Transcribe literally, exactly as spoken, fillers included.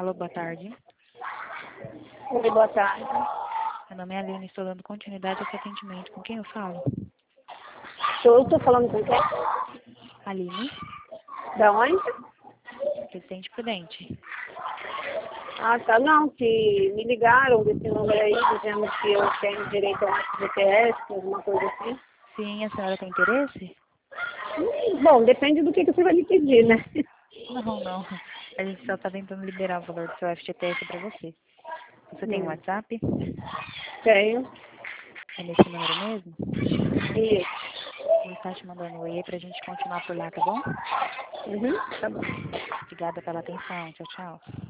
Alô, boa tarde. Oi, boa tarde. Meu nome é Aline, estou dando continuidade a esse atendimento. Com quem eu falo? Eu estou falando com quem? Aline, Da onde? Presidente Prudente. Ah, tá. Não, que me ligaram desse número aí, dizendo que eu tenho direito a um F G T S, alguma coisa assim. Sim, a senhora tem interesse? Hum, Bom, depende do que, que você vai me pedir, né? Não, não. A gente só está tentando liberar o valor do seu F G T S para você. Você tem um Hum, WhatsApp? Tenho. É nesse número mesmo? Isso. Vou estar te mandando um e-mail para a gente continuar por lá, tá bom? Uhum, tá bom. Obrigada pela atenção. Tchau, tchau.